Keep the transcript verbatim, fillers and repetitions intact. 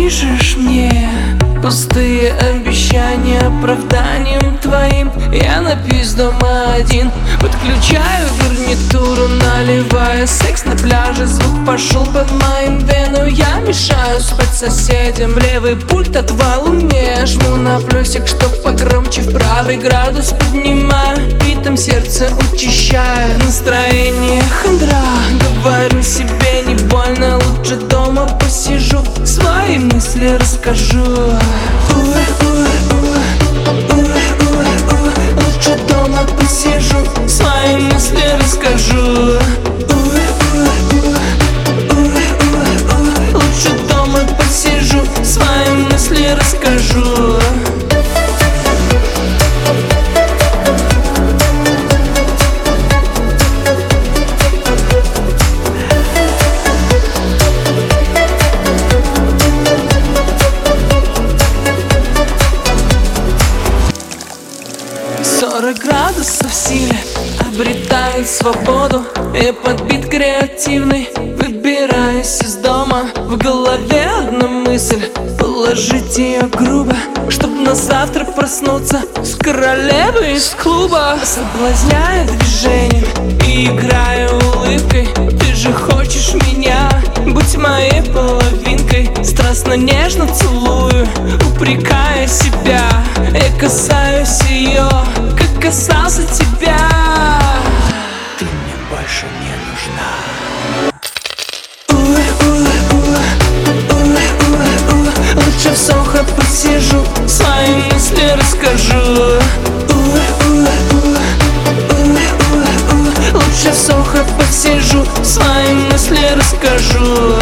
пишешь мне пустые обещания оправданием твоим. Я напьюсь дома один, подключаю гарнитуру, наливая секс на пляже. Звук пошел под моим вену, я мешаю спать соседям. Левый пульт отвал умея, жму на плюсик, чтоб погромче. В правый градус поднимаю, ритм сердца учащая. Настроение хандра, говорю себе не больно, лучше дома посижу, свои мысли расскажу. Лучше дома посижу, свои мысли расскажу. Лучше дома посижу, свои мысли расскажу. Сорок градусов в силе обретает свободу. Я подбит креативный, выбираюсь из дома. В голове одна мысль, положить ее грубо, чтоб на завтра проснуться с королевой из клуба. Соблазняю движением и играю улыбкой. Ты же хочешь меня, будь моей половинкой. Страстно нежно целую, упрекая себя. Я касаюсь ее, как касался тебя. Ты мне больше не нужна. Лучше в Сохо посижу, свои мысли расскажу. Лучше в Сохо посижу, свои мысли расскажу.